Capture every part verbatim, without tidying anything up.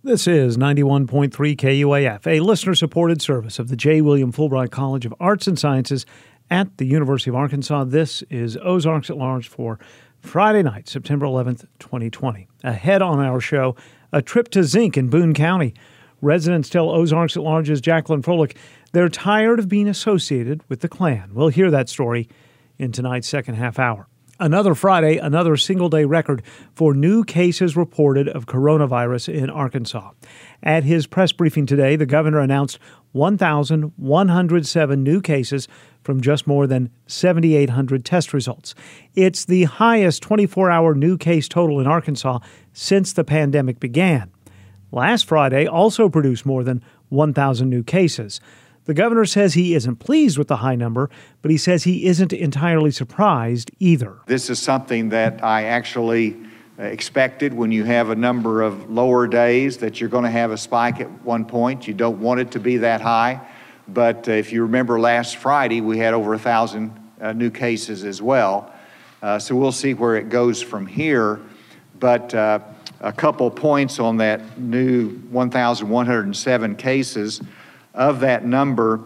This is ninety-one point three K U A F, a listener-supported service of the J. William Fulbright College of Arts and Sciences at the University of Arkansas. This is Ozarks at Large for Friday night, September eleventh, twenty twenty. Ahead on our show, a trip to Zinc in Boone County. Residents tell Ozarks at Large's Jacqueline Froelich they're tired of being associated with the Klan. We'll hear that story in tonight's second half hour. Another Friday, another single-day record for new cases reported of coronavirus in Arkansas. At his press briefing today, the governor announced one thousand one hundred seven new cases from just more than seven thousand eight hundred test results. It's the highest twenty-four hour new case total in Arkansas since the pandemic began. Last Friday also produced more than one thousand new cases. The governor says he isn't pleased with the high number, but he says he isn't entirely surprised either. This is something that I actually expected. When you have a number of lower days, that you're going to have a spike at one point. You don't want it to be that high. But uh, if you remember last Friday, we had over a thousand uh, new cases as well. Uh, so we'll see where it goes from here. But uh, a couple points on that new one thousand one hundred seven cases. Of that number,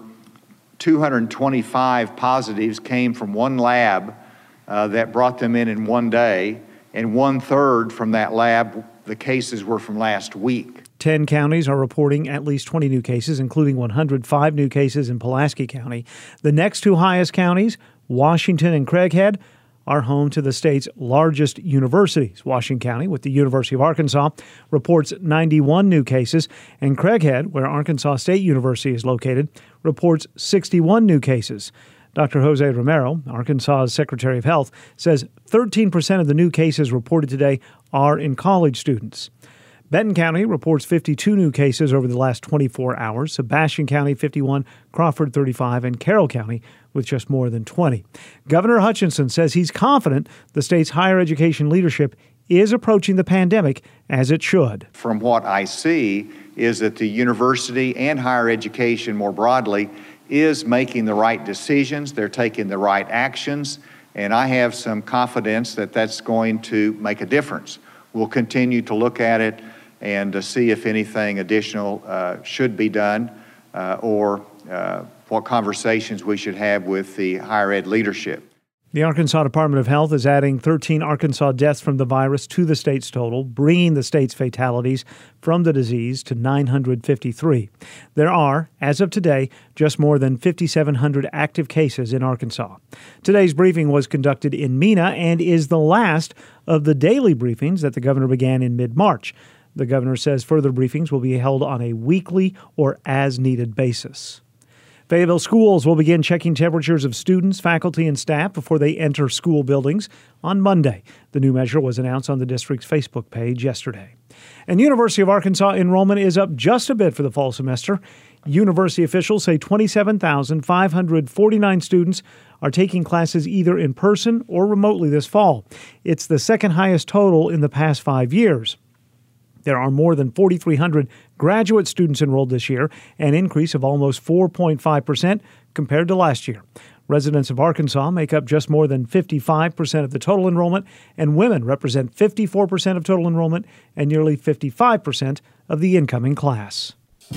two hundred twenty-five positives came from one lab uh, that brought them in in one day, and one-third from that lab, the cases were from last week. Ten counties are reporting at least twenty new cases, including one hundred five new cases in Pulaski County. The next two highest counties, Washington and Craighead, are home to the state's largest universities. Washington County, with the University of Arkansas, reports ninety-one new cases, and Craighead, where Arkansas State University is located, reports sixty-one new cases. Doctor Jose Romero, Arkansas's Secretary of Health, says thirteen percent of the new cases reported today are in college students. Benton County reports fifty-two new cases over the last twenty-four hours, Sebastian County fifty-one, Crawford thirty-five, and Carroll County with just more than twenty. Governor Hutchinson says he's confident the state's higher education leadership is approaching the pandemic as it should. From what I see is that the university and higher education more broadly is making the right decisions. They're taking the right actions, and I have some confidence that that's going to make a difference. We'll continue to look at it and to see if anything additional uh, should be done uh, or uh, what conversations we should have with the higher ed leadership. The Arkansas Department of Health is adding thirteen Arkansas deaths from the virus to the state's total, bringing the state's fatalities from the disease to nine hundred fifty-three. There are, as of today, just more than five thousand seven hundred active cases in Arkansas. Today's briefing was conducted in Mena and is the last of the daily briefings that the governor began in mid-March. The governor says further briefings will be held on a weekly or as-needed basis. Fayetteville schools will begin checking temperatures of students, faculty, and staff before they enter school buildings on Monday. The new measure was announced on the district's Facebook page yesterday. And University of Arkansas enrollment is up just a bit for the fall semester. University officials say twenty-seven thousand five hundred forty-nine students are taking classes either in person or remotely this fall. It's the second highest total in the past five years. There are more than four thousand three hundred graduate students enrolled this year, an increase of almost four point five percent compared to last year. Residents of Arkansas make up just more than fifty-five percent of the total enrollment, and women represent fifty-four percent of total enrollment and nearly fifty-five percent of the incoming class.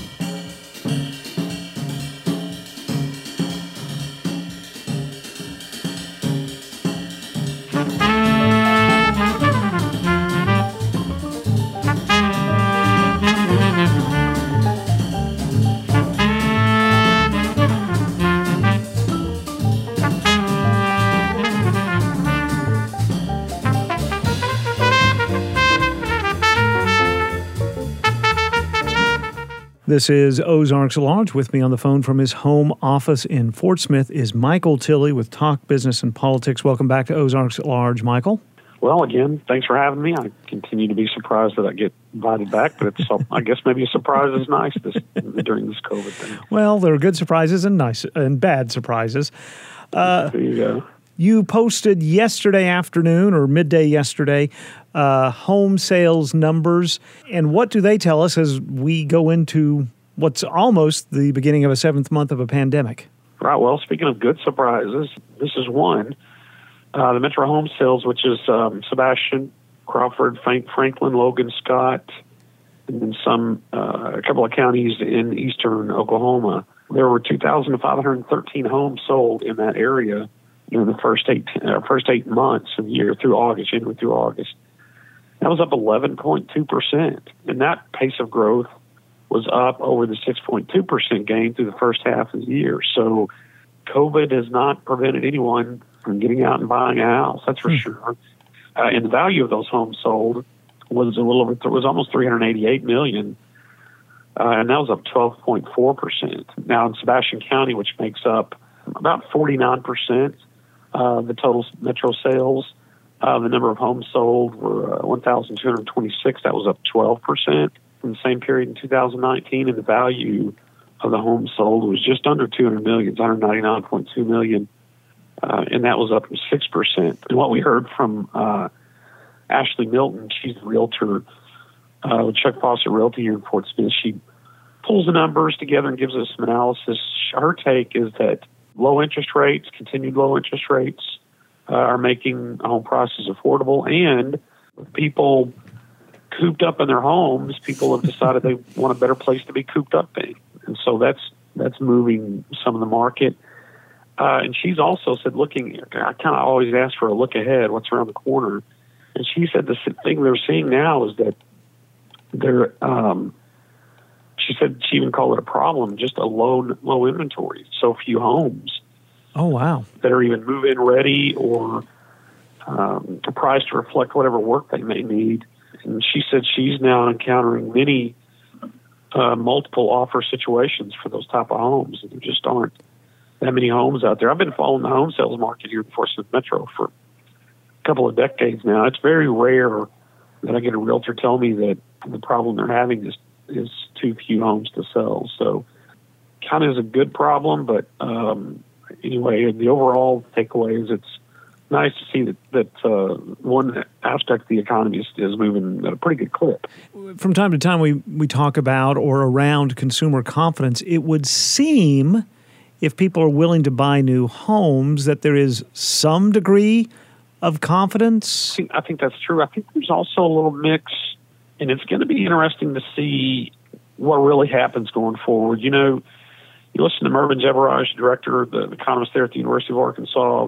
This is Ozarks at Large. With me on the phone from his home office in Fort Smith is Michael Tilley with Talk Business and Politics. Welcome back to Ozarks at Large, Michael. Well, again, thanks for having me. I continue to be surprised that I get invited back, but it's I guess maybe a surprise is nice this, during this COVID thing. Well, there are good surprises and nice and bad surprises. Uh, there you go. You posted yesterday afternoon or midday yesterday uh, home sales numbers. And what do they tell us as we go into what's almost the beginning of a seventh month of a pandemic? Right. Well, speaking of good surprises, this is one. Uh, the Metro Home Sales, which is um, Sebastian, Crawford, Frank, Franklin, Logan, Scott, and then some, uh, a couple of counties in eastern Oklahoma. There were two thousand five hundred thirteen homes sold in that area in the first eight uh, first eight months of the year through August, January through August. That was up eleven point two percent, and that pace of growth was up over the six point two percent gain through the first half of the year. So COVID has not prevented anyone from getting out and buying a house, that's for hmm. sure. Uh, and the value of those homes sold was a little over, it was almost three hundred eighty-eight million dollars, uh, and that was up twelve point four percent. Now in Sebastian County, which makes up about forty-nine percent of the total metro sales, uh, the number of homes sold were uh, one thousand two hundred twenty-six. That was up twelve percent from the same period in two thousand nineteen, and the value of the homes sold was just under two hundred million dollars, one hundred ninety-nine point two million dollars. Uh, and that was up six percent. And what we heard from uh, Ashley Milton, she's the realtor uh, with Chuck Fawcett Realty here in Fort Smith. She pulls the numbers together and gives us some analysis. Her take is that low interest rates, continued low interest rates, uh, are making home prices affordable. And with people cooped up in their homes, people have decided they want a better place to be cooped up in. And so that's that's moving some of the market. Uh, and she's also said, looking, I kind of always ask for a look ahead, what's around the corner. And she said the thing they're seeing now is that they're, um, she said she even called it a problem, just a low low inventory, so few homes. Oh, wow. That are even move-in ready or um, priced to reflect whatever work they may need. And she said she's now encountering many uh, multiple offer situations for those type of homes. There just aren't that many homes out there. I've been following the home sales market here in Fort Smith Metro for a couple of decades now. It's very rare that I get a realtor tell me that the problem they're having is is too few homes to sell. So kind of is a good problem, but um, anyway, the overall takeaway is it's nice to see that, that uh, one aspect of the economy is, is moving at a pretty good clip. From time to time, we, we talk about or around consumer confidence. It would seem, if people are willing to buy new homes, that there is some degree of confidence. I think, I think that's true. I think there's also a little mix, and it's going to be interesting to see what really happens going forward. You know, you listen to Mervyn Jebaraj, director, the economist there at the University of Arkansas,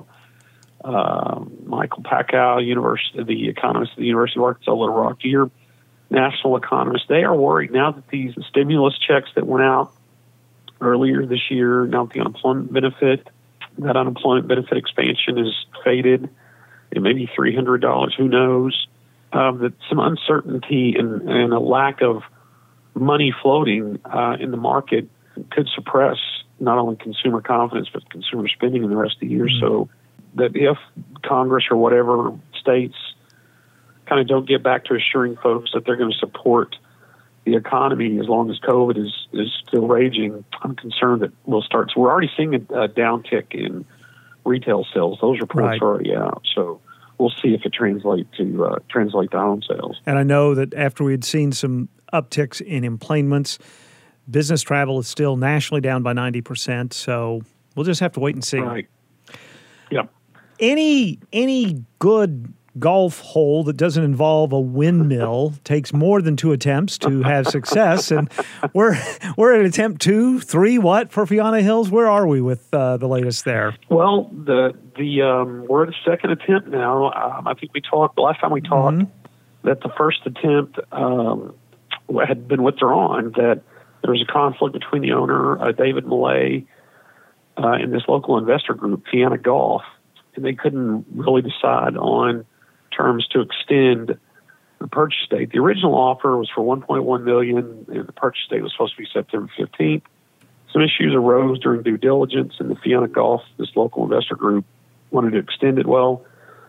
uh, Michael Packow, University, the economist at the University of Arkansas, Little Rock, your national economists. They are worried now that these stimulus checks that went out earlier this year, now the unemployment benefit, that unemployment benefit expansion is faded. It may be three hundred dollars, who knows? Um, that some uncertainty and, and a lack of money floating uh, in the market could suppress not only consumer confidence, but consumer spending in the rest of the year. Mm-hmm. So that if Congress or whatever states kind of don't get back to assuring folks that they're going to support the economy as long as COVID is, is still raging, I'm concerned that we'll start. So we're already seeing a, a downtick in retail sales. Those reports right. are already out. So we'll see if it translates to uh, translate to home sales. And I know that after we had seen some upticks in employments, business travel is still nationally down by ninety percent. So we'll just have to wait and see. Right. Yep. Any any good golf hole that doesn't involve a windmill takes more than two attempts to have success. And we're we're at attempt two, three, what, for Fianna Hills? Where are we with uh, the latest there? Well, the the um, we're at the second attempt now. Um, I think we talked, the last time we talked, mm-hmm. that the first attempt um, had been withdrawn, that there was a conflict between the owner, uh, David Millay, uh, and this local investor group, Fianna Golf, and they couldn't really decide on terms to extend the purchase date. The original offer was for one point one million dollars, and the purchase date was supposed to be September fifteenth. Some issues arose during due diligence, and the Fianna Golf, this local investor group, wanted to extend it. Well,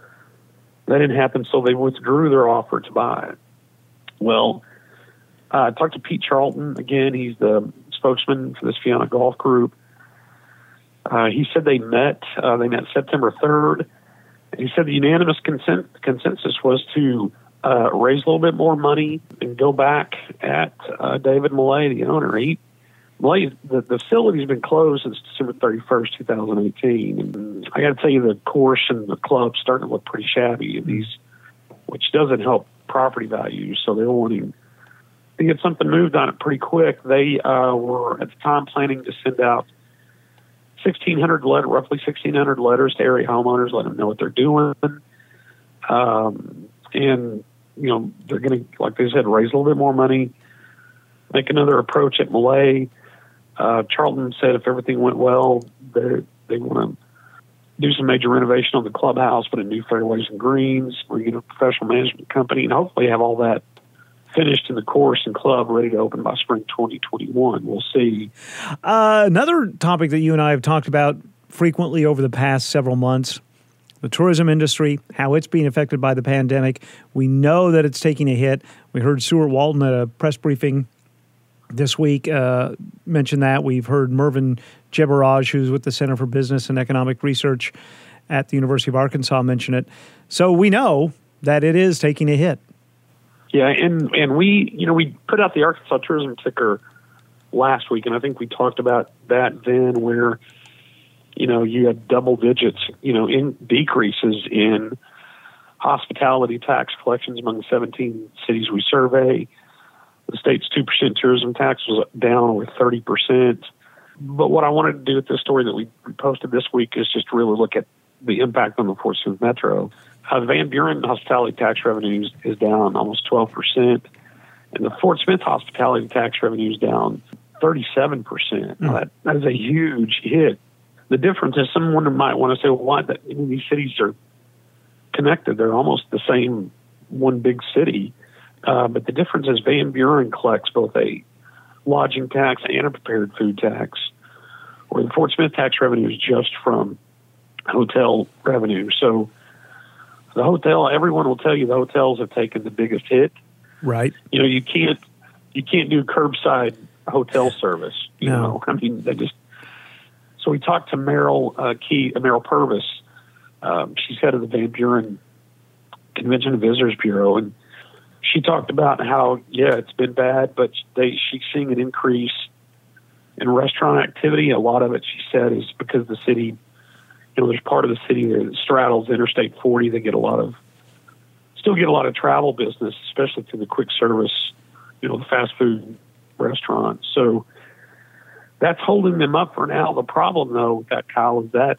that didn't happen, so they withdrew their offer to buy it. Well, uh, I talked to Pete Charlton. Again, he's the spokesman for this Fianna Golf group. Uh, he said they met. Uh, they met September third. He said the unanimous consent, consensus was to uh, raise a little bit more money and go back at uh, David Millay, the owner. He, Millay, the, the facility's been closed since December thirty-first, twenty eighteen. And I got to tell you, the course and the club's starting to look pretty shabby, and these, which doesn't help property values. So they're wanting to get something moved on it pretty quick. They uh, were at the time planning to send out sixteen hundred letter, roughly sixteen hundred letters to area homeowners, let them know what they're doing. Um, and, you know, they're going to, like they said, raise a little bit more money, make another approach at Malay. Uh, Charlton said if everything went well, they they want to do some major renovation on the clubhouse, put in new fairways and greens, bring in a professional management company, and hopefully have all that finished in the course and club ready to open by spring twenty twenty-one. We'll see. Uh, another topic that you and I have talked about frequently over the past several months, the tourism industry, how it's being affected by the pandemic. We know that it's taking a hit. We heard Stuart Walton at a press briefing this week uh, mention that. We've heard Mervyn Jebaraj, who's with the Center for Business and Economic Research at the University of Arkansas, mention it. So we know that it is taking a hit. Yeah, and, and we, you know, we put out the Arkansas Tourism Ticker last week, and I think we talked about that then where, you know, you had double digits, you know, in decreases in hospitality tax collections among the seventeen cities we survey. The state's two percent tourism tax was down over thirty percent. But what I wanted to do with this story that we posted this week is just really look at the impact on the Fort Smith Metro. Uh, the Van Buren hospitality tax revenues is down almost twelve percent, and the Fort Smith hospitality tax revenue is down thirty-seven percent. Now, that, that is a huge hit. The difference is someone might want to say, well, why? That, I mean, these cities are connected. They're almost the same one big city. Uh, but the difference is Van Buren collects both a lodging tax and a prepared food tax, where the Fort Smith tax revenue is just from hotel revenue. So the hotel, everyone will tell you the hotels have taken the biggest hit. Right. You know, you can't you can't do curbside hotel service. You no. know, I mean, they just. So we talked to Meryl uh, Key, uh, Meryl Purvis. Um, she's head of the Van Buren Convention and Visitors Bureau, and she talked about how, yeah, it's been bad, but they, she's seeing an increase in restaurant activity. A lot of it, she said, is because the city, you know, there's part of the city that straddles Interstate forty. They get a lot of, still get a lot of travel business, especially through the quick service, you know, the fast food restaurants. So that's holding them up for now. The problem, though, with that, Kyle, is that,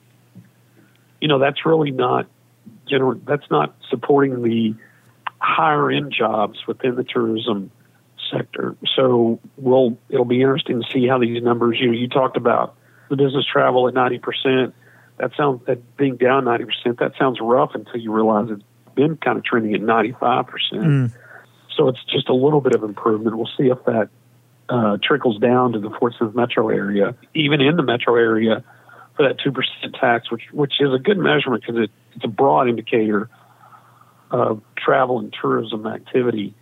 you know, that's really not, gener- that's not supporting the higher end jobs within the tourism sector. So we'll, it'll be interesting to see how these numbers, you know, you talked about the business travel at ninety percent. That sounds, that being down ninety percent, that sounds rough until you realize it's been kind of trending at ninety-five percent. Mm. So it's just a little bit of improvement. We'll see if that uh, trickles down to the Fort Smith metro area, even in the metro area for that two percent tax, which, which is a good measurement because it, it's a broad indicator of travel and tourism activity.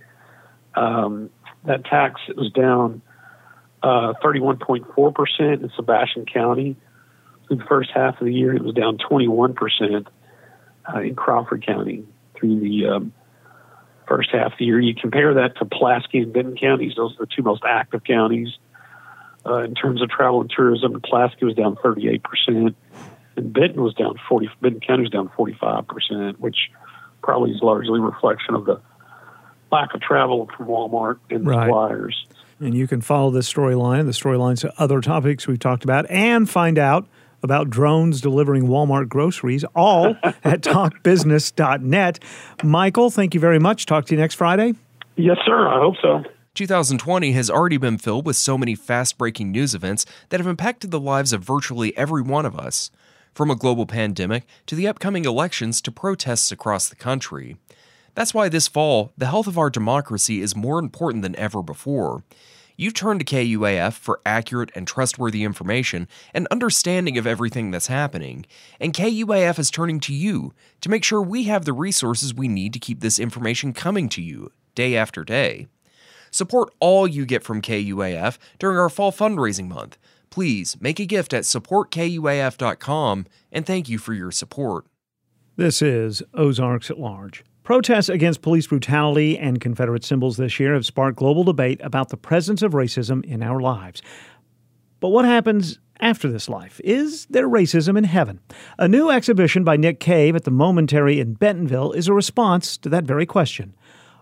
Um, that tax was down uh, thirty-one point four percent in Sebastian County. Through the first half of the year, it was down twenty-one percent uh, in Crawford County through the um, first half of the year. You compare that to Pulaski and Benton counties. Those are the two most active counties uh, in terms of travel and tourism. Pulaski was down thirty-eight percent, and Benton was down forty. Benton County was down forty-five percent, which probably is largely a reflection of the lack of travel from Walmart and the right. suppliers. And you can follow this storyline and the storylines to other topics we've talked about and find out about drones delivering Walmart groceries, all at talk business dot net. Michael, thank you very much. Talk to you next Friday. Yes, sir. I hope so. two thousand twenty has already been filled with so many fast-breaking news events that have impacted the lives of virtually every one of us. From a global pandemic to the upcoming elections to protests across the country. That's why this fall, the health of our democracy is more important than ever before. You turn to K U A F for accurate and trustworthy information and understanding of everything that's happening, and K U A F is turning to you to make sure we have the resources we need to keep this information coming to you day after day. Support all you get from K U A F during our fall fundraising month. Please make a gift at support K U A F dot com, and thank you for your support. This is Ozarks at Large. Protests against police brutality and Confederate symbols this year have sparked global debate about the presence of racism in our lives. But what happens after this life? Is there racism in heaven? A new exhibition by Nick Cave at the Momentary in Bentonville is a response to that very question.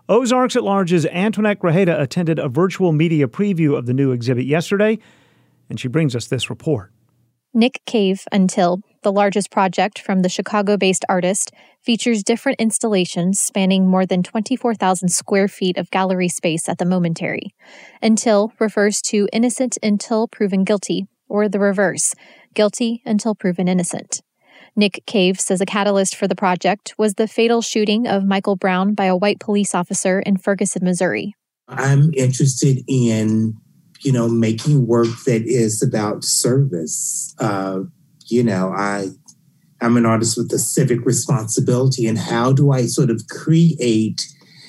Ozarks at Large's Antoinette Grajeda attended a virtual media preview of the new exhibit yesterday, and she brings us this report. Nick Cave Until, the largest project from the Chicago-based artist, features different installations spanning more than twenty-four thousand square feet of gallery space at the Momentary. Until refers to innocent until proven guilty, or the reverse, guilty until proven innocent. Nick Cave says a catalyst for the project was the fatal shooting of Michael Brown by a white police officer in Ferguson, Missouri. I'm interested in you know, making work that is about service. Uh, you know, I, I'm an artist with a civic responsibility, and how do I sort of create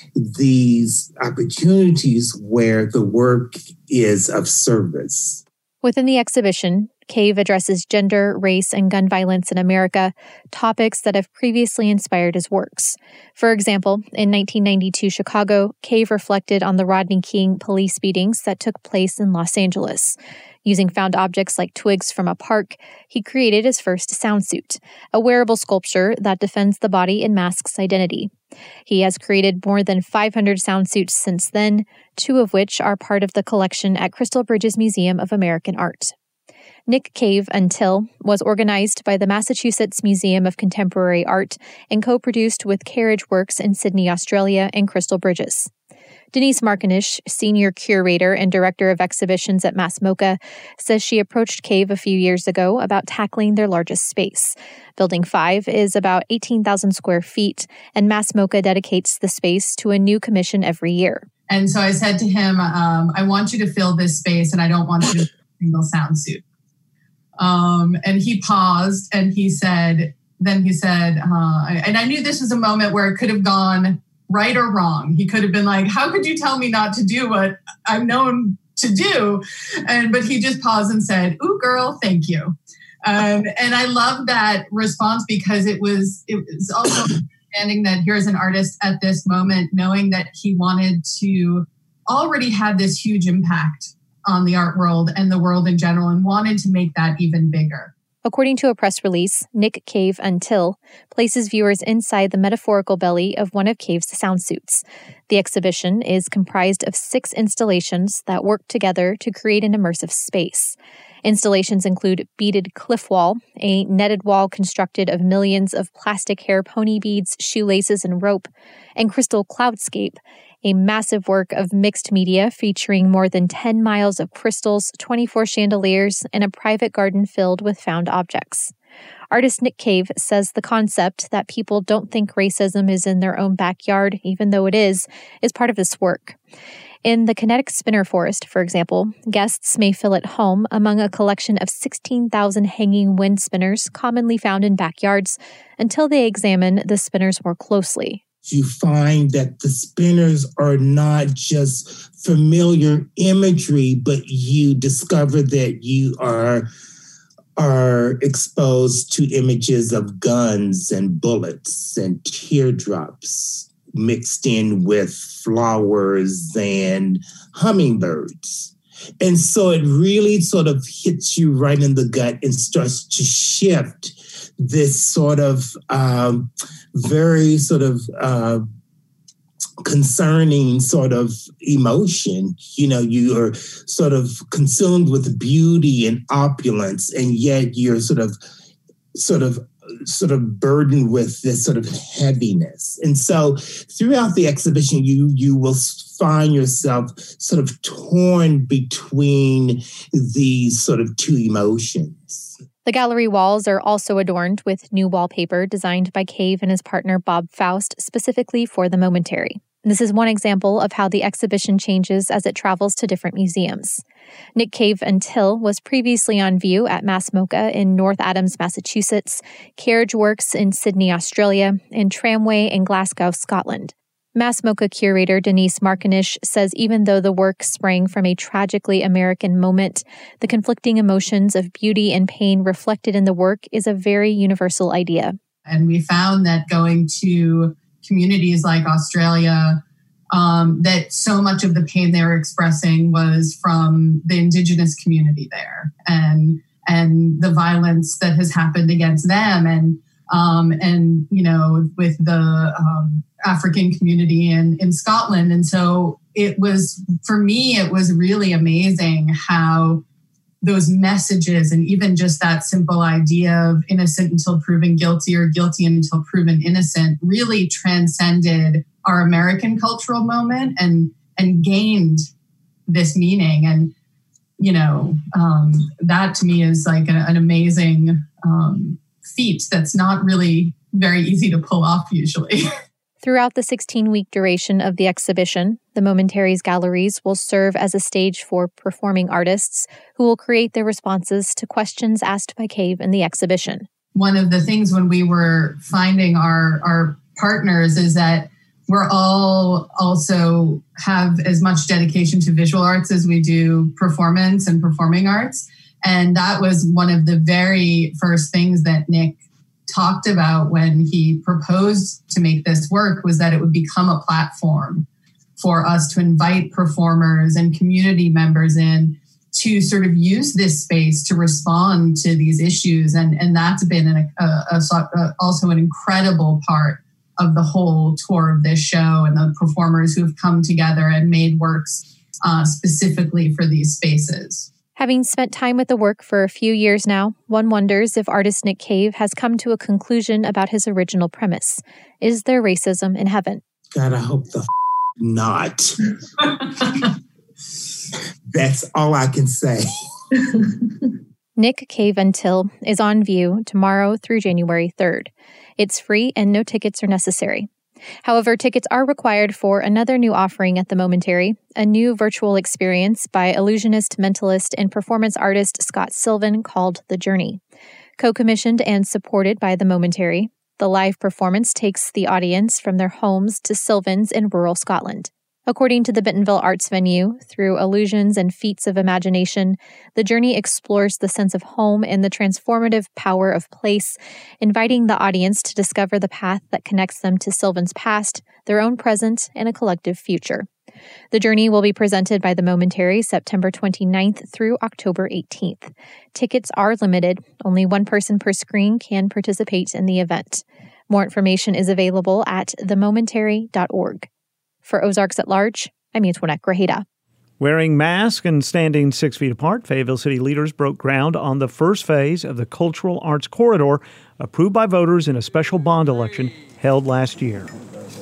these opportunities where the work is of service? Within the exhibition, Cave addresses gender, race, and gun violence in America, topics that have previously inspired his works. For example, in nineteen ninety-two Chicago, Cave reflected on the Rodney King police beatings that took place in Los Angeles. Using found objects like twigs from a park, he created his first sound suit, a wearable sculpture that defends the body and masks identity. He has created more than five hundred sound suits since then, two of which are part of the collection at Crystal Bridges Museum of American Art. Nick Cave Until was organized by the Massachusetts Museum of Contemporary Art and co-produced with Carriage Works in Sydney, Australia, and Crystal Bridges. Denise Markanish, senior curator and director of exhibitions at MassMocha, says she approached Cave a few years ago about tackling their largest space. Building five is about eighteen thousand square feet, and MassMocha dedicates the space to a new commission every year. And so I said to him, um, I want you to fill this space, and I don't want you to fill a single sound suit. Um, and he paused, and he said, then he said, uh, and I knew this was a moment where it could have gone right or wrong. He could have been like, how could you tell me not to do what I'm known to do? And, but he just paused and said, ooh, girl, thank you. Um, and I love that response because it was, it was also understanding that here's an artist at this moment, knowing that he wanted to already have this huge impact on the art world and the world in general, and wanted to make that even bigger. According to a press release, Nick Cave Until places viewers inside the metaphorical belly of one of Cave's sound suits. The exhibition is comprised of six installations that work together to create an immersive space. Installations include Beaded Cliff Wall, a netted wall constructed of millions of plastic hair pony beads, shoelaces, and rope, and Crystal Cloudscape, a massive work of mixed media featuring more than ten miles of crystals, twenty-four chandeliers, and a private garden filled with found objects. Artist Nick Cave says the concept that people don't think racism is in their own backyard, even though it is, is part of this work. In the Kinetic Spinner Forest, for example, guests may feel at home among a collection of sixteen thousand hanging wind spinners commonly found in backyards until they examine the spinners more closely. You find that the spinners are not just familiar imagery, but you discover that you are, are exposed to images of guns and bullets and teardrops mixed in with flowers and hummingbirds. And so it really sort of hits you right in the gut and starts to shift this sort of um, very sort of uh, concerning sort of emotion. You know, you are sort of consumed with beauty and opulence, and yet you're sort of, sort of, sort of burdened with this sort of heaviness. And so throughout the exhibition, you you will find yourself sort of torn between these sort of two emotions. The gallery walls are also adorned with new wallpaper designed by Cave and his partner Bob Faust specifically for the Momentary. This is one example of how the exhibition changes as it travels to different museums. Nick Cave Until was previously on view at MassMocha in North Adams, Massachusetts, Carriage Works in Sydney, Australia, and Tramway in Glasgow, Scotland. MassMocha curator Denise Markanish says even though the work sprang from a tragically American moment, the conflicting emotions of beauty and pain reflected in the work is a very universal idea. And we found that going to communities like Australia, um, that so much of the pain they were expressing was from the Indigenous community there, and and the violence that has happened against them, and um, and you know, with the um, African community in, in Scotland. And so it was, for me, it was really amazing how those messages and even just that simple idea of innocent until proven guilty or guilty until proven innocent really transcended our American cultural moment and, and gained this meaning. And, you know, um, that to me is like a, an amazing um, feat that's not really very easy to pull off usually. Throughout the sixteen-week duration of the exhibition, the Momentaries galleries will serve as a stage for performing artists who will create their responses to questions asked by Cave in the exhibition. One of the things when we were finding our, our partners is that we're all also have as much dedication to visual arts as we do performance and performing arts. And that was one of the very first things that Nick talked about when he proposed to make this work, was that it would become a platform for us to invite performers and community members in to sort of use this space to respond to these issues. And, and that's been an, a, a, a, also an incredible part of the whole tour of this show, and the performers who have come together and made works uh, specifically for these spaces. Having spent time with the work for a few years now, one wonders if artist Nick Cave has come to a conclusion about his original premise. Is there racism in heaven? God, I hope the f- not. That's all I can say. Nick Cave Until is on view tomorrow through January third. It's free and no tickets are necessary. However, tickets are required for another new offering at the Momentary, a new virtual experience by illusionist, mentalist, and performance artist Scott Sylvan called The Journey. Co-commissioned and supported by the Momentary, the live performance takes the audience from their homes to Sylvan's in rural Scotland. According to the Bentonville Arts Venue, through illusions and feats of imagination, the journey explores the sense of home and the transformative power of place, inviting the audience to discover the path that connects them to Sylvan's past, their own present, and a collective future. The journey will be presented by the Momentary September twenty-ninth through October eighteenth. Tickets are limited. Only one person per screen can participate in the event. More information is available at the momentary dot org. For Ozarks at Large, I'm Antoinette Grajeda. Wearing masks and standing six feet apart, Fayetteville City leaders broke ground on the first phase of the Cultural Arts Corridor, approved by voters in a special bond election held last year. Let's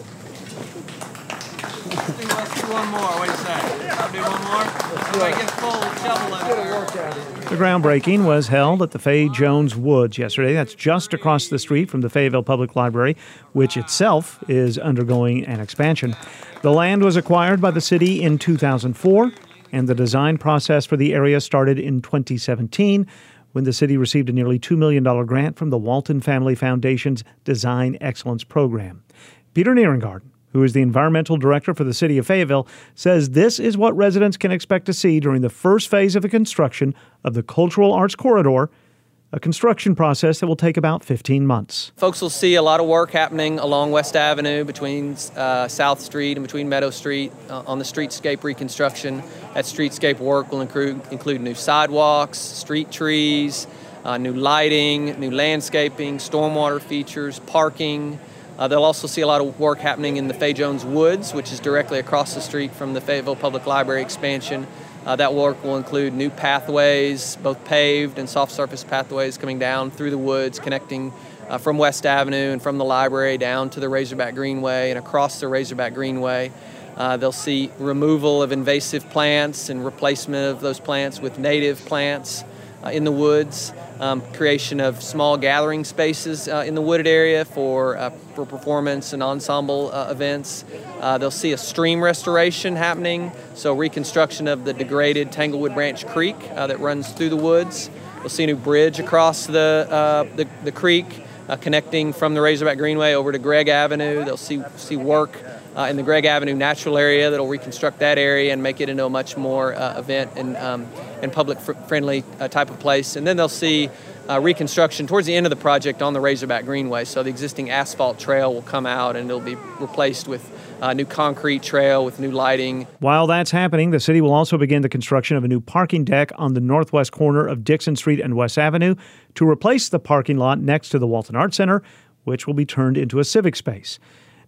do one more. What do you say? I'll do one more. Everybody get full shovel over there. The groundbreaking was held at the Faye Jones Woods yesterday. That's just across the street from the Fayetteville Public Library, which itself is undergoing an expansion. The land was acquired by the city in two thousand four, and the design process for the area started in twenty seventeen, when the city received a nearly two million dollars grant from the Walton Family Foundation's Design Excellence Program. Peter Nierengarten, who is the environmental director for the city of Fayetteville, says this is what residents can expect to see during the first phase of the construction of the Cultural Arts Corridor, a construction process that will take about fifteen months. Folks will see a lot of work happening along West Avenue between uh, South Street and between Meadow Street uh, on the streetscape reconstruction. That streetscape work will include, include new sidewalks, street trees, uh, new lighting, new landscaping, stormwater features, parking. Uh, they'll also see a lot of work happening in the Faye Jones Woods, which is directly across the street from the Fayetteville Public Library expansion. Uh, that work will include new pathways, both paved and soft surface pathways coming down through the woods, connecting uh, from West Avenue and from the library down to the Razorback Greenway and across the Razorback Greenway. Uh, they'll see removal of invasive plants and replacement of those plants with native plants uh, in the woods. Um, creation of small gathering spaces uh, in the wooded area for uh, for performance and ensemble uh, events. Uh, they'll see a stream restoration happening, so reconstruction of the degraded Tanglewood Branch Creek uh, that runs through the woods. They'll see a new bridge across the uh, the, the creek, uh, connecting from the Razorback Greenway over to Gregg Avenue. They'll see see work uh, in the Gregg Avenue natural area that'll reconstruct that area and make it into a much more uh, event and um, and public-friendly uh, type of place. And then they'll see uh, reconstruction towards the end of the project on the Razorback Greenway. So the existing asphalt trail will come out and it'll be replaced with a new concrete trail with new lighting. While that's happening, the city will also begin the construction of a new parking deck on the northwest corner of Dixon Street and West Avenue to replace the parking lot next to the Walton Arts Center, which will be turned into a civic space.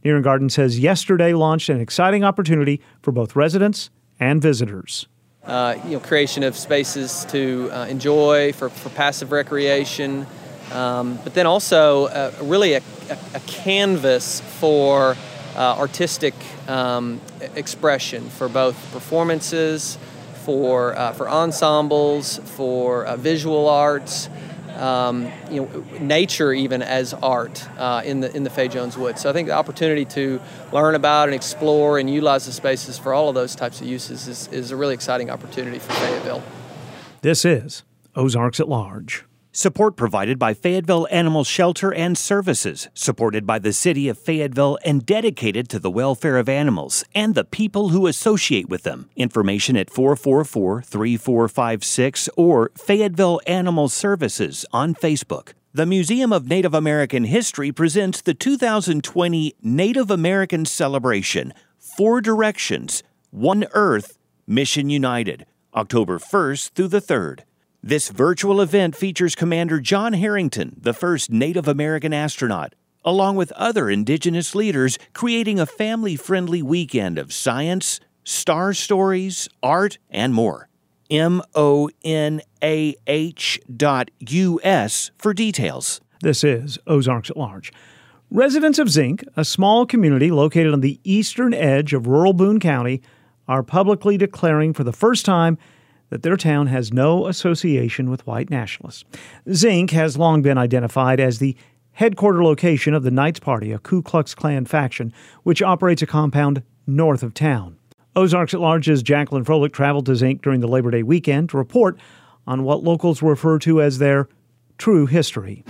Near and Garden says yesterday launched an exciting opportunity for both residents and visitors. Uh, you know, creation of spaces to uh, enjoy for, for passive recreation, um, but then also uh, really a, a, a canvas for uh, artistic um, expression for both performances, for uh, for ensembles, for uh, visual arts, um, you know, nature even as art uh, in the in the Fay Jones Woods. So I think the opportunity to learn about and explore and utilize the spaces for all of those types of uses is, is a really exciting opportunity for Fayetteville. This is Ozarks at Large. Support provided by Fayetteville Animal Shelter and Services, supported by the City of Fayetteville and dedicated to the welfare of animals and the people who associate with them. Information at four four four, three four five six or Fayetteville Animal Services on Facebook. The Museum of Native American History presents the two thousand twenty Native American Celebration, Four Directions, One Earth, Mission United, October first through the third. This virtual event features Commander John Harrington, the first Native American astronaut, along with other indigenous leaders, creating a family-friendly weekend of science, star stories, art, and more. M O N A H dot U S for details. This is Ozarks at Large. Residents of Zinc, a small community located on the eastern edge of rural Boone County, are publicly declaring for the first time that their town has no association with white nationalists. Zinc has long been identified as the headquarter location of the Knights Party, a Ku Klux Klan faction, which operates a compound north of town. Ozarks at Large's Jacqueline Froelich traveled to Zinc during the Labor Day weekend to report on what locals refer to as their true history.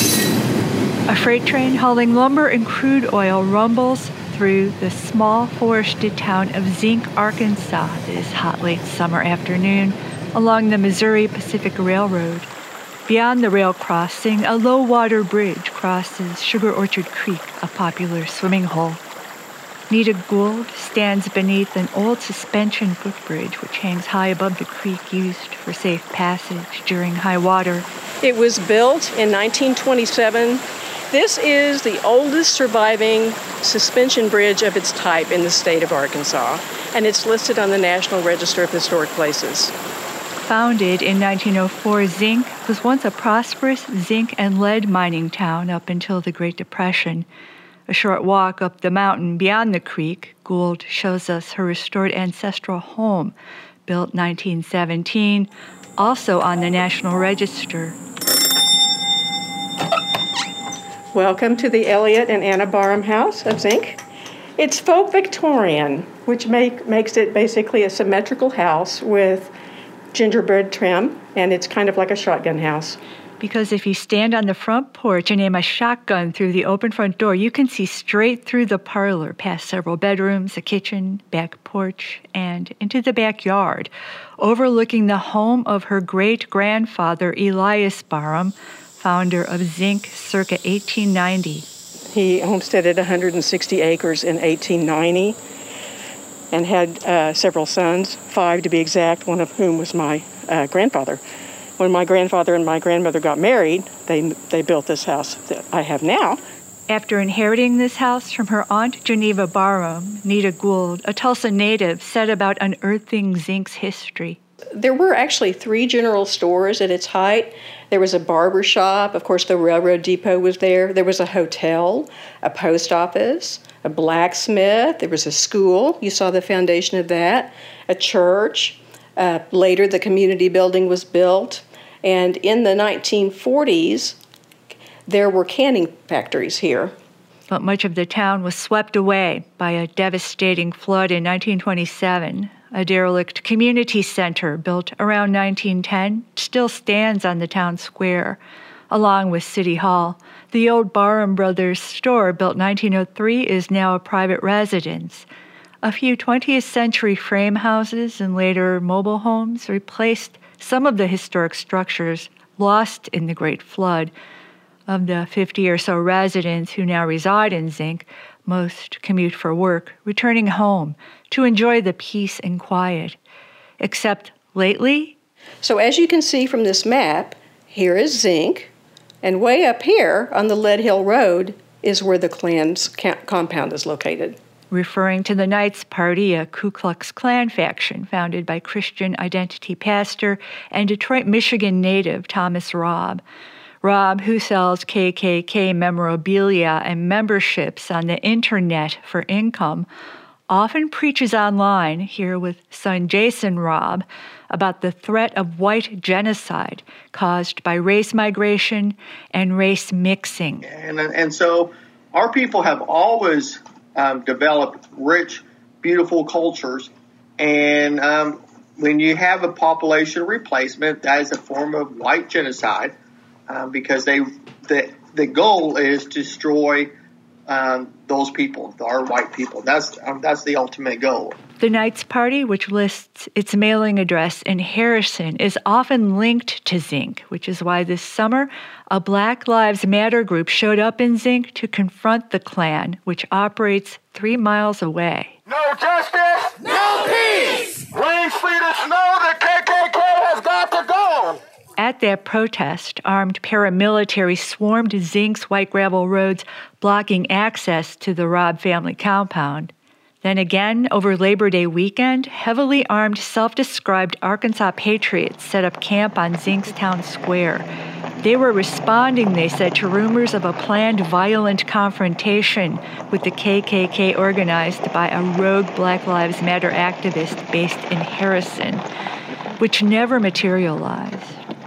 A freight train hauling lumber and crude oil rumbles through the small forested town of Zinc, Arkansas this hot late summer afternoon along the Missouri Pacific Railroad. Beyond the rail crossing, a low-water bridge crosses Sugar Orchard Creek, a popular swimming hole. Nita Gould stands beneath an old suspension footbridge which hangs high above the creek used for safe passage during high water. It was built in nineteen twenty-seven. This is the oldest surviving suspension bridge of its type in the state of Arkansas, and it's listed on the National Register of Historic Places. Founded in nineteen oh four, Zinc was once a prosperous zinc and lead mining town up until the Great Depression. A short walk up the mountain beyond the creek, Gould shows us her restored ancestral home, built nineteen seventeen, also on the National Register. Welcome to the Elliott and Anna Barham House of Zinc. It's faux Victorian, which make, makes it basically a symmetrical house with gingerbread trim, and it's kind of like a shotgun house. Because if you stand on the front porch and aim a shotgun through the open front door, you can see straight through the parlor, past several bedrooms, a kitchen, back porch, and into the backyard, overlooking the home of her great-grandfather, Elias Barham, founder of Zinc circa eighteen ninety. He homesteaded one hundred sixty acres in eighteen ninety and had uh, several sons, five to be exact, one of whom was my uh, grandfather. When my grandfather and my grandmother got married, they they built this house that I have now. After inheriting this house from her aunt Geneva Barham, Nita Gould, a Tulsa native, set about unearthing Zinc's history. There were actually three general stores at its height. There was a barber shop. Of course, the railroad depot was there. There was a hotel, a post office, a blacksmith. There was a school. You saw the foundation of that. A church. Uh, later, the community building was built. And in the nineteen forties, there were canning factories here. But much of the town was swept away by a devastating flood in nineteen twenty-seven. A derelict community center built around nineteen ten still stands on the town square, along with City Hall. The old Barham Brothers store, built nineteen oh three, is now a private residence. A few twentieth century frame houses and later mobile homes replaced some of the historic structures lost in the Great Flood. Of the fifty or so residents who now reside in Zinc, most commute for work, returning home to enjoy the peace and quiet. Except lately? So as you can see from this map, here is Zinc, and way up here on the Lead Hill Road is where the Klan's compound is located. Referring to the Knights Party, a Ku Klux Klan faction founded by Christian Identity pastor and Detroit, Michigan native Thomas Robb. Robb, who sells K K K memorabilia and memberships on the internet for income, often preaches online, here with son Jason Robb, about the threat of white genocide caused by race migration and race mixing. And, and so our people have always um, developed rich, beautiful cultures. And um, when you have a population replacement, that is a form of white genocide um, because they the, the goal is to destroy um, those people, our white people. That's um, that's the ultimate goal. The Knights Party, which lists its mailing address in Harrison, is often linked to Zinc, which is why this summer a Black Lives Matter group showed up in Zinc to confront the Klan, which operates three miles away. No justice, no peace. Range leaders know the K K K has got to go. At that protest, armed paramilitary swarmed Zinc's white gravel roads, blocking access to the Robb family compound. Then again, over Labor Day weekend, heavily armed self-described Arkansas patriots set up camp on Zinc's town square. They were responding, they said, to rumors of a planned violent confrontation with the K K K organized by a rogue Black Lives Matter activist based in Harrison, which never materialized.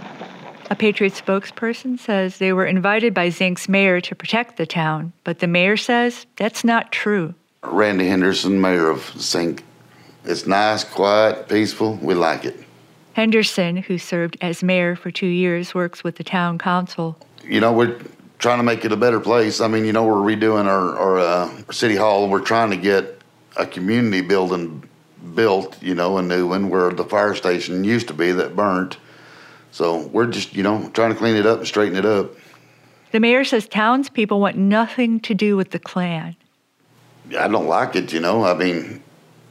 A Patriot spokesperson says they were invited by Zinc's mayor to protect the town, but the mayor says that's not true. Randy Henderson, mayor of Zinc. It's nice, quiet, peaceful. We like it. Henderson, who served as mayor for two years, works with the town council. You know, we're trying to make it a better place. I mean, you know, we're redoing our, our, uh, our city hall. We're trying to get a community building built, you know, a new one where the fire station used to be that burnt. So we're just, you know, trying to clean it up and straighten it up. The mayor says townspeople want nothing to do with the Klan. I don't like it, you know. I mean,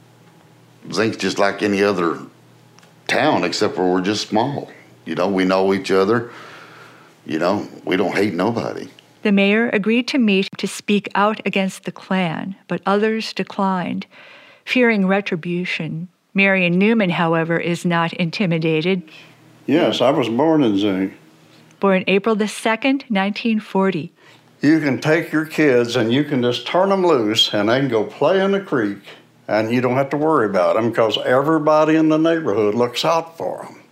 Zinc's just like any other town except for we're just small. You know, we know each other. You know, we don't hate nobody. The mayor agreed to meet to speak out against the Klan, but others declined, fearing retribution. Marion Newman, however, is not intimidated. Yes, I was born in Zinc. Born April the second, nineteen forty. You can take your kids and you can just turn them loose and they can go play in the creek and you don't have to worry about them because everybody in the neighborhood looks out for them.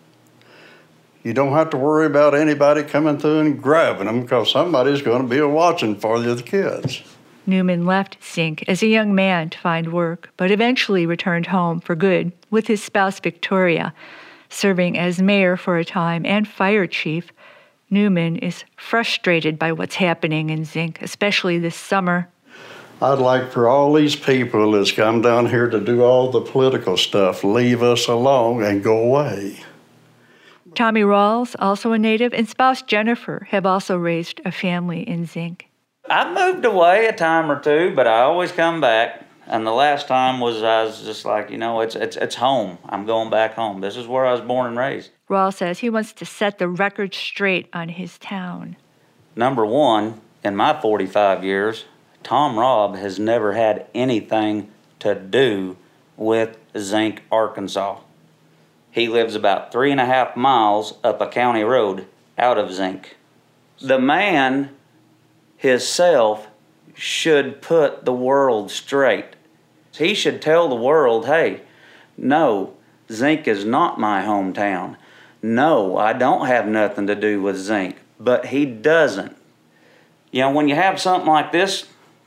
You don't have to worry about anybody coming through and grabbing them because somebody's going to be watching for you, the kids. Newman left Zinc as a young man to find work, but eventually returned home for good with his spouse Victoria. Serving as mayor for a time and fire chief, Newman is frustrated by what's happening in Zinc, especially this summer. I'd like for all these people that's come down here to do all the political stuff, leave us alone and go away. Tommy Rawls, also a native, and spouse Jennifer have also raised a family in Zinc. I've moved away a time or two, but I always come back. And the last time was I was just like, you know, it's it's it's home. I'm going back home. This is where I was born and raised. Rawls says he wants to set the record straight on his town. Number one, in my forty-five years, Tom Robb has never had anything to do with Zinc, Arkansas. He lives about three and a half miles up a county road out of Zinc. The man himself should put the world straight. He should tell the world, hey, no, Zinc is not my hometown. No, I don't have nothing to do with Zinc. But he doesn't. You know, when you have something like this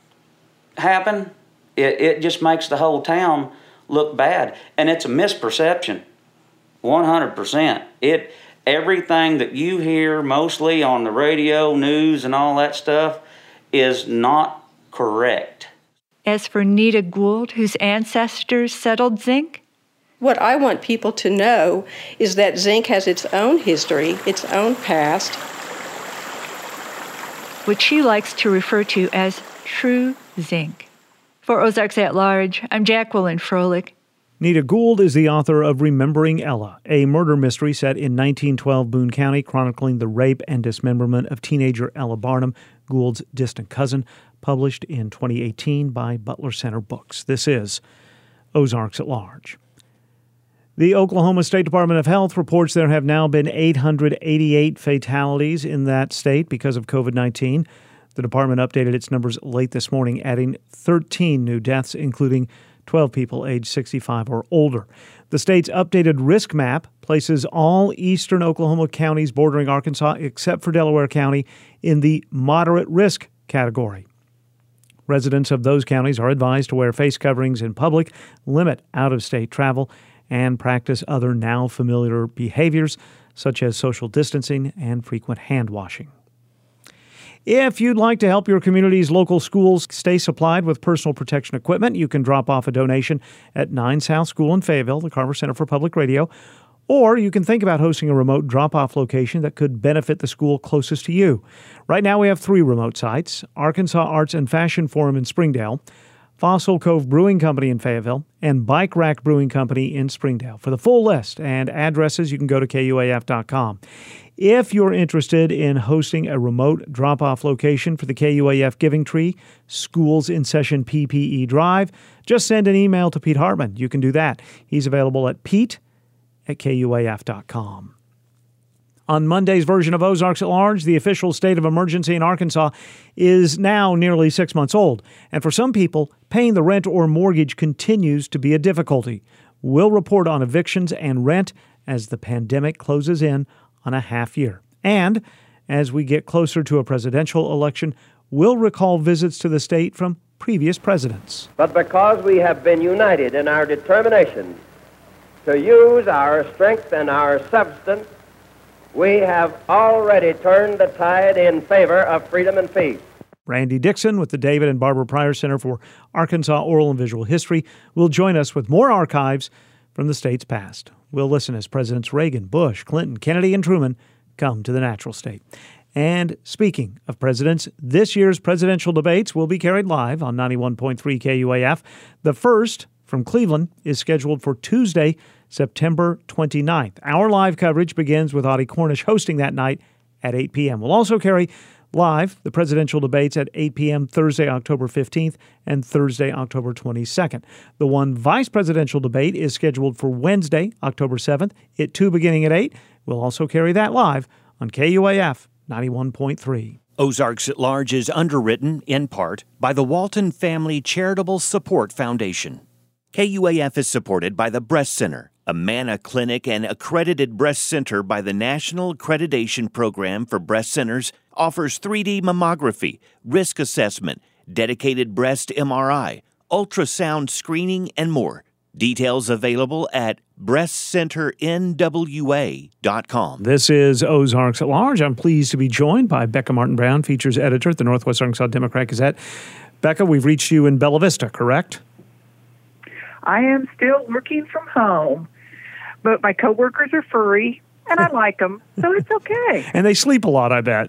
happen, it, it just makes the whole town look bad. And it's a misperception, one hundred percent. It, everything that you hear mostly on the radio, news, and all that stuff is not correct. As for Nita Gould, whose ancestors settled Zinc? What I want people to know is that Zinc has its own history, its own past. Which she likes to refer to as true Zinc. For Ozarks at Large, I'm Jacqueline Froelich. Nita Gould is the author of Remembering Ella, a murder mystery set in nineteen twelve Boone County, chronicling the rape and dismemberment of teenager Ella Barnum, Gould's distant cousin. published in twenty eighteen by Butler Center Books. This is Ozarks at Large. The Oklahoma State Department of Health reports there have now been eight hundred eighty-eight fatalities in that state because of covid nineteen. The department updated its numbers late this morning, adding thirteen new deaths, including twelve people aged sixty-five or older. The state's updated risk map places all eastern Oklahoma counties bordering Arkansas, except for Delaware County, in the moderate risk category. Residents of those counties are advised to wear face coverings in public, limit out-of-state travel, and practice other now familiar behaviors, such as social distancing and frequent hand washing. If you'd like to help your community's local schools stay supplied with personal protection equipment, you can drop off a donation at nine South School in Fayetteville, the Carver Center for Public Radio, or you can think about hosting a remote drop-off location that could benefit the school closest to you. Right now we have three remote sites: Arkansas Arts and Fashion Forum in Springdale, Fossil Cove Brewing Company in Fayetteville, and Bike Rack Brewing Company in Springdale. For the full list and addresses, you can go to K U A F dot com. If you're interested in hosting a remote drop-off location for the K U A F Giving Tree Schools in Session P P E Drive, just send an email to Pete Hartman. You can do that. He's available at pete at K U A F dot com. On Monday's version of Ozarks at Large, the official state of emergency in Arkansas is now nearly six months old. And for some people, paying the rent or mortgage continues to be a difficulty. We'll report on evictions and rent as the pandemic closes in on a half year. And as we get closer to a presidential election, we'll recall visits to the state from previous presidents. But because we have been united in our determination to use our strength and our substance, we have already turned the tide in favor of freedom and peace. Randy Dixon with the David and Barbara Pryor Center for Arkansas Oral and Visual History will join us with more archives from the state's past. We'll listen as Presidents Reagan, Bush, Clinton, Kennedy, and Truman come to the natural state. And speaking of presidents, this year's presidential debates will be carried live on ninety-one point three K U A F. The first from Cleveland is scheduled for Tuesday, September twenty-ninth. Our live coverage begins with Audie Cornish hosting that night at eight p.m. We'll also carry live the presidential debates at eight p.m. Thursday, October fifteenth and Thursday, October twenty-second. The one vice presidential debate is scheduled for Wednesday, October seventh, it too beginning at eight. We'll also carry that live on K U A F ninety-one point three. Ozarks at Large is underwritten, in part, by the Walton Family Charitable Support Foundation. K U A F is supported by the Breast Center, a MANA clinic and accredited breast center by the National Accreditation Program for Breast Centers, offers three D mammography, risk assessment, dedicated breast M R I, ultrasound screening, and more. Details available at breast center N W A dot com. This is Ozarks at Large. I'm pleased to be joined by Becca Martin Brown, features editor at the Northwest Arkansas Democrat Gazette. Becca, we've reached you in Bella Vista, correct? I am still working from home, but my coworkers are furry, and I like them, so it's okay. And they sleep a lot, I bet.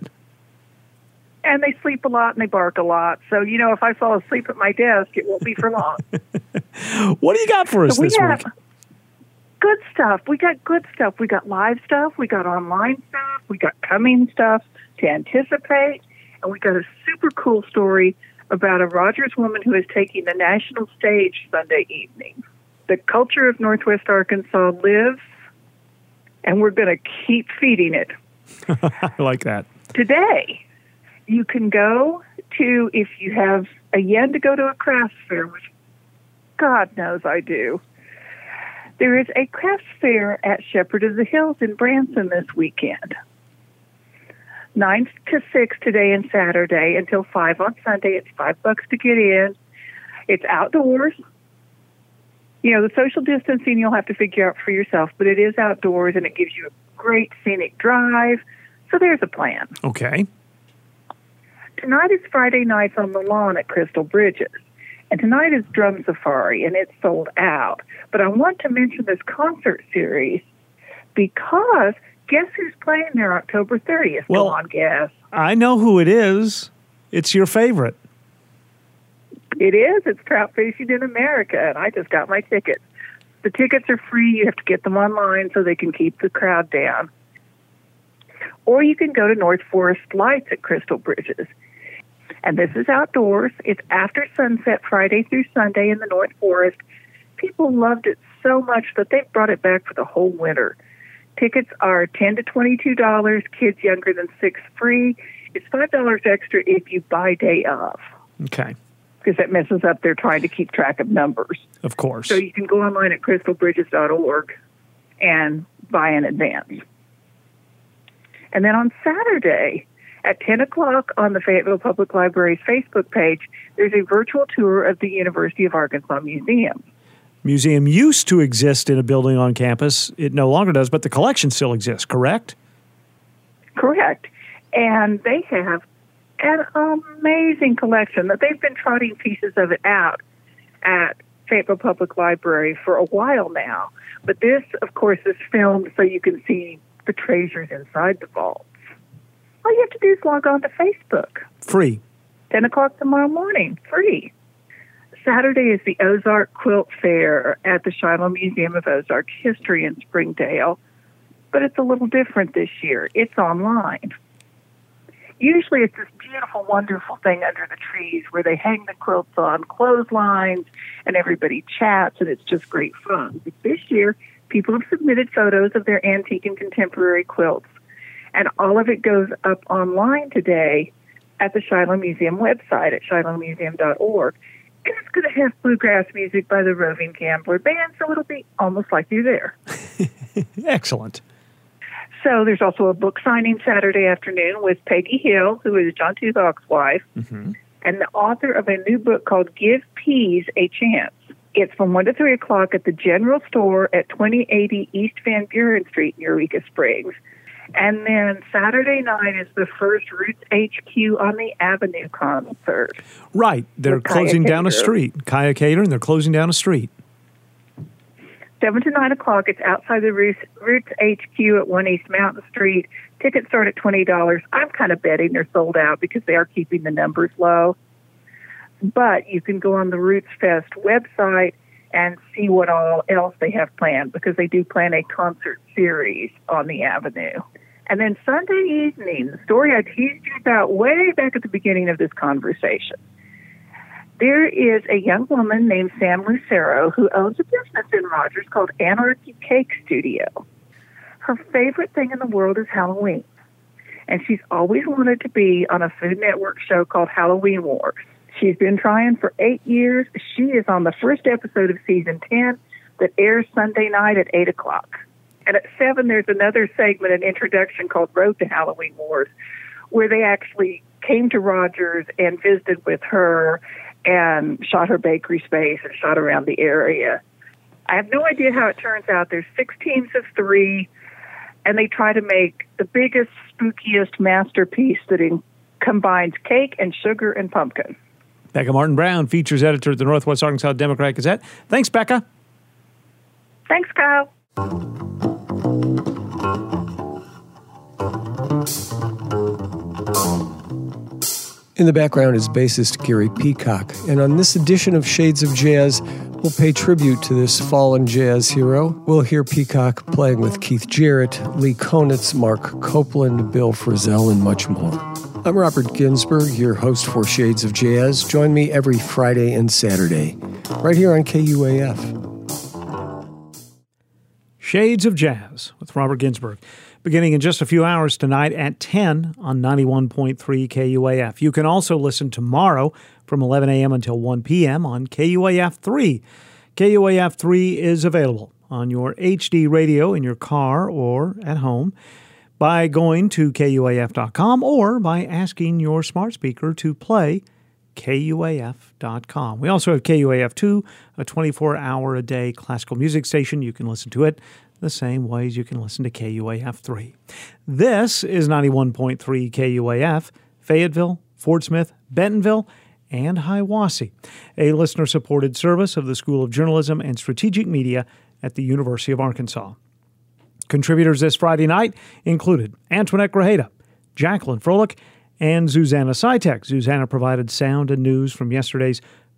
And they sleep a lot, and they bark a lot. So, you know, if I fall asleep at my desk, it won't be for long. What do you got for us so we this have week? Good stuff. We got good stuff. We got live stuff. We got online stuff. We got coming stuff to anticipate. And we got a super cool story about a Rogers woman who is taking the national stage Sunday evening. The culture of Northwest Arkansas lives, and we're going to keep feeding it. I like that. Today, you can go to, if you have a yen to go to a crafts fair, which God knows I do. There is a crafts fair at Shepherd of the Hills in Branson this weekend. nine to six today and Saturday until five on Sunday. It's five bucks to get in. It's outdoors. You know, the social distancing you'll have to figure out for yourself, but it is outdoors and it gives you a great scenic drive. So there's a plan. Okay. Tonight is Friday nights on the lawn at Crystal Bridges. And tonight is Drum Safari, and it's sold out. But I want to mention this concert series because guess who's playing there October thirtieth? Well, Go on, guess. I know who it is. It's your favorite. It is. It's Trout Fishing in America, and I just got my tickets. The tickets are free. You have to get them online so they can keep the crowd down. Or you can go to North Forest Lights at Crystal Bridges. And this is outdoors. It's after sunset, Friday through Sunday in the North Forest. People loved it so much that they've brought it back for the whole winter. Tickets are ten to twenty-two dollars, kids younger than six free. It's five dollars extra if you buy day of. Okay. Because that messes up their trying to keep track of numbers. Of course. So you can go online at crystal bridges dot org and buy in advance. And then on Saturday at ten o'clock on the Fayetteville Public Library's Facebook page, there's a virtual tour of the University of Arkansas Museum. Museum used to exist in a building on campus. It no longer does, but the collection still exists, correct? Correct. And they have an amazing collection that they've been trotting pieces of it out at Fayetteville Public Library for a while now. But this, of course, is filmed so you can see the treasures inside the vaults. All you have to do is log on to Facebook. Free. ten o'clock tomorrow morning. Free. Saturday is the Ozark Quilt Fair at the Shiloh Museum of Ozark History in Springdale, but it's a little different this year. It's online. Usually it's this beautiful, wonderful thing under the trees where they hang the quilts on clotheslines and everybody chats, and it's just great fun. But this year, people have submitted photos of their antique and contemporary quilts, and all of it goes up online today at the Shiloh Museum website at shiloh museum dot org. And it's going to have bluegrass music by the Roving Gambler Band, so it'll be almost like you're there. Excellent. So there's also a book signing Saturday afternoon with Peggy Hill, who is John Toothawk's wife, mm-hmm. and the author of a new book called Give Peas a Chance. It's from one to three o'clock at the General Store at twenty eighty East Van Buren Street in Eureka Springs. And then Saturday night is the first Roots H Q on the Avenue concert. Right. They're closing down a street. Kaya Catering, they're closing down a street. seven to nine o'clock, it's outside the Roots, Roots H Q at one East Mountain Street. Tickets start at twenty dollars. I'm kind of betting they're sold out because they are keeping the numbers low. But you can go on the Roots Fest website and see what all else they have planned, because they do plan a concert series on the Avenue. And then Sunday evening, the story I teased you about way back at the beginning of this conversation. There is a young woman named Sam Lucero who owns a business in Rogers called Anarchy Cake Studio. Her favorite thing in the world is Halloween, and she's always wanted to be on a Food Network show called Halloween Wars. She's been trying for eight years. She is on the first episode of season ten that airs Sunday night at eight o'clock. And at seven, there's another segment, an introduction called Road to Halloween Wars, where they actually came to Rogers and visited with her and shot her bakery space and shot around the area. I have no idea how it turns out. There's six teams of three, and they try to make the biggest, spookiest masterpiece that in- combines cake and sugar and pumpkin. Becca Martin Brown, features editor at the Northwest Arkansas Democrat Gazette. Thanks, Becca. Thanks, Kyle. In the background is bassist Gary Peacock, and on this edition of Shades of Jazz, we'll pay tribute to this fallen jazz hero. We'll hear Peacock playing with Keith Jarrett, Lee Konitz, Mark Copeland, Bill Frisell, and much more. I'm Robert Ginsburg, your host for Shades of Jazz. Join me every Friday and Saturday, right here on K U A F. Shades of Jazz with Robert Ginsburg, beginning in just a few hours tonight at ten on ninety-one point three K U A F. You can also listen tomorrow from eleven a.m. until one p.m. on K U A F three. K U A F three is available on your H D radio in your car or at home by going to K U A F dot com or by asking your smart speaker to play K U A F dot com. We also have K U A F two, a twenty-four hour a day classical music station. You can listen to it the same ways you can listen to K U A F three. This is ninety-one point three K U A F, Fayetteville, Fort Smith, Bentonville, and Hiwassee, a listener-supported service of the School of Journalism and Strategic Media at the University of Arkansas. Contributors this Friday night included Antoinette Grajeda, Jacqueline Froelich, and Susanna Sitek. Susanna provided sound and news from yesterday's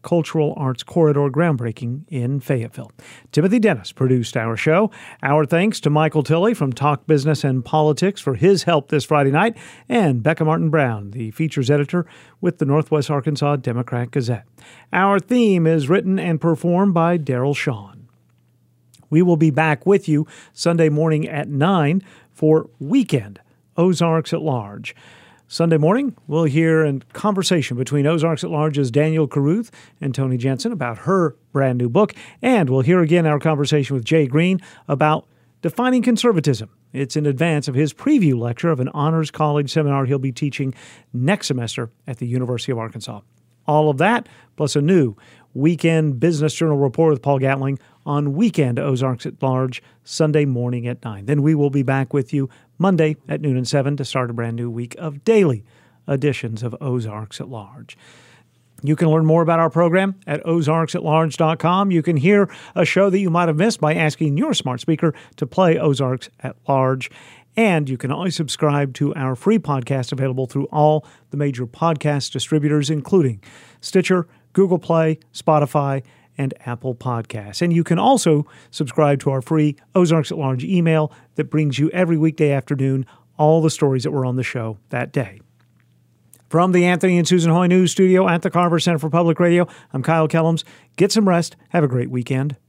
Cultural Arts Corridor groundbreaking in Fayetteville. Timothy Dennis produced our show. Our thanks to Michael Tilley from Talk Business and Politics for his help this Friday night, and Becca Martin Brown, the features editor with the Northwest Arkansas Democrat-Gazette. Our theme is written and performed by Daryl Shawn. We will be back with you Sunday morning at nine for Weekend Ozarks at Large. Sunday morning, we'll hear a conversation between Ozarks at Large's Daniel Caruth and Tony Jensen about her brand new book, and we'll hear again our conversation with Jay Green about defining conservatism. It's in advance of his preview lecture of an honors college seminar he'll be teaching next semester at the University of Arkansas. All of that, plus a new Weekend Business Journal report with Paul Gatling on Weekend Ozarks at Large, Sunday morning at nine. Then we will be back with you Monday at noon and seven to start a brand new week of daily editions of Ozarks at Large. You can learn more about our program at ozarks at large dot com. You can hear a show that you might have missed by asking your smart speaker to play Ozarks at Large. And you can always subscribe to our free podcast available through all the major podcast distributors, including Stitcher, Google Play, Spotify, and Apple Podcasts. And you can also subscribe to our free Ozarks at Large email that brings you every weekday afternoon all the stories that were on the show that day. From the Anthony and Susan Hoy News Studio at the Carver Center for Public Radio, I'm Kyle Kellums. Get some rest. Have a great weekend.